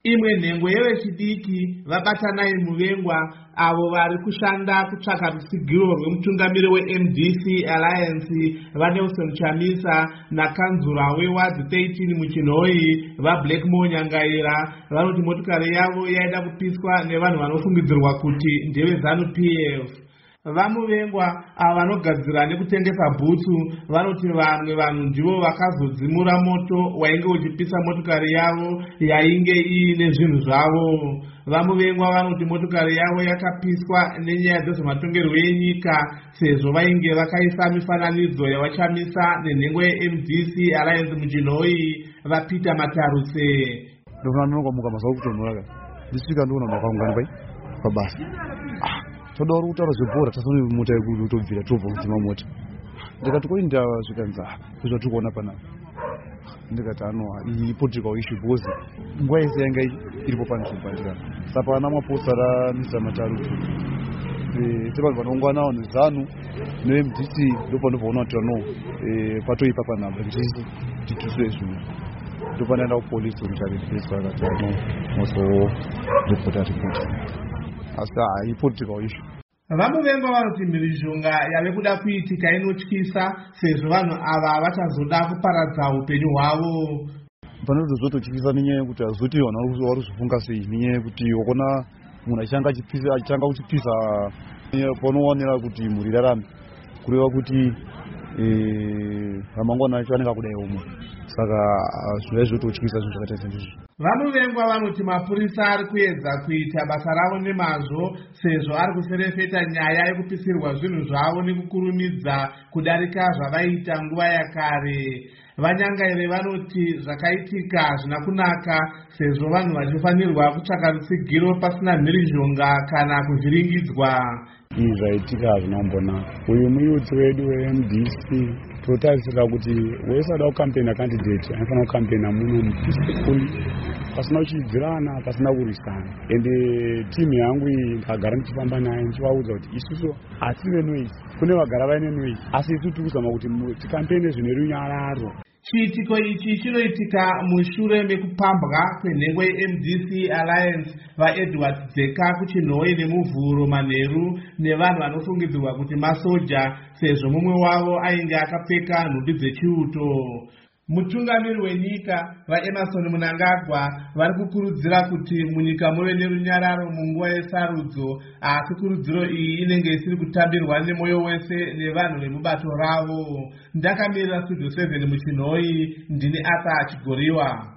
Imwe nhengo yevechidiki vabatanai muvengwa avo vari kushanda kutsvaka rutsigiro rwemutungamiri weMDC Alliance vaNelson Chamisa nakanzura weWard 13 muchinhoi vaBlackmore Nyangaira vanoti motikari yavo yaida kupiswa nevanhu vanofungidzirwa kuti ndeveZANU-PF. Vamuvengwa ava vanogadzira nekutengesa bhutsu vanoti vamwe vanhu ndivo vakazodzimura moto wainge uchipisa motikari yavo yainge iine zvinhu zvavo. Vamuvengwa vanoti motikari yavo yakapiswa nenyaya dzezvematongerwo enyika sezvo vainge vakaisa mifananidzo yavaChamisa nenhengo yeMDC Alliance muchinhoi vaPeter Matarutse. Ndinomuka mazauri kutonhora ndisvika ndiona makaungana pai pabasa toda uri kutaura zvebhora tasoni mota yekuti utobvira tobva kudzima mota ndikati koi ndasvikanza kuzvatiri kuona panapa ndikati anowa iyi political issue because nguva yese yanga iripo panzvimbo ndikati saka vana maposta raMr Matarutse sevanhu vanounganawo neZANU neMDC ndopandobvaona kuti ano patoipa panapa ndisi tituswe zvinhu ndopanaenda kupolisi kutariswa akati ano mozoripota ripoti asi political issue. Vamuvengwa vanoti mhirizhonga yave kuda kuitika inotyisa sezvo vanhu ava vachazoda kuparadza upenyu hwavo. Panozototyisa nenyaya yekuti hazoti vanhu vari kuzvifunga sei nenyaya yekuti wakona munhu achitanga kuchipisa panowanira kuti mhuri irarame kureva kuti ramangwana acho anenge akudai omwe saka zvizototyisa zvinhu zvakaita sendizvi. Vamuvengwa vanoti mapurisa ari kuedza kuita basa ravo nemazvo sezvo ari kuserefeta nyaya yekupisirwa zvinhu zvavo nekukurumidza kudarika zvavaita nguva yakare. Vanyangaire vanoti zvakaitika hazvina kunaka sezvo vanhu vachifanirwa kutsvaka rutsigiro pasina mhirizhonga kana kuvhiringidzwa. Izvi zvaitika hazvina kumbonaka. Uyu muyuthi wedu weMDC totarisira kuti wese ada kukampena candidate anofanira kukampena muno peacefully pasina kuchidzirana pasina kurwisana. Ende timu yangu iyi ndakagara ndichifamba naye ndichivaudza kuti isusu hasive noise, kune vagara vaine noise asi isu tiri kuzama kuti tikampene zvine runyararo. Chiitiko ichi chinoitika mushure mekupambwa kwenhengo yeMDC Alliance vaEdward Dzeka kuchinhoi neMuvhuro Manheru nevanhu vanofungidzirwa kuti masoja sezvo mumwe wavo ainge akapfeka nhumbi dzechiuto. Mutungamiri wenyika vaEmerson Mnangagwa vari kukurudzira kuti munyika muve nerunyararo munguva yesarudzo, asi kurudziro iyi inenge isiri kutambirwa nemoyo wese nevanhu vemubato ravo. Ndakamirira Studio 7 muchinhoi, ndini Arthur Chigoriwa.